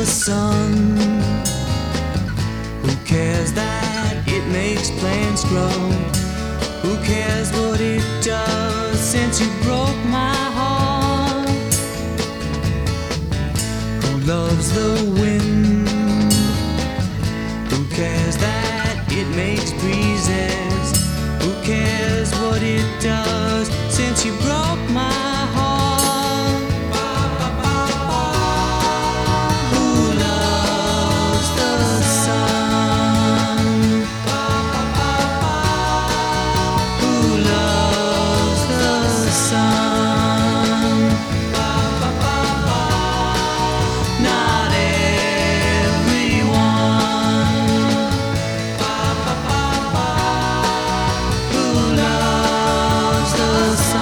the sun? Who cares that it makes plants grow? Who cares what it does since you broke my heart? Who loves the wind? Who cares that it makes breezes? Who cares what it does since you broke my heart? Who loves the sun? Who loves the sun? Not everyone. Who loves the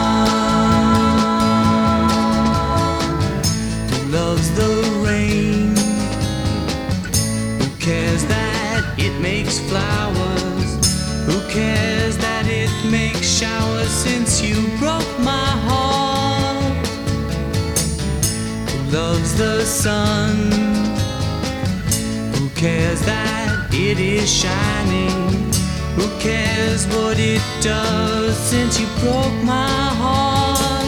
sun? Who loves the rain? Who cares that it makes flowers? Who cares that it makes showers since you broke my heart? Who loves the sun? Who cares that it is shining? Who cares what it does since you broke my heart?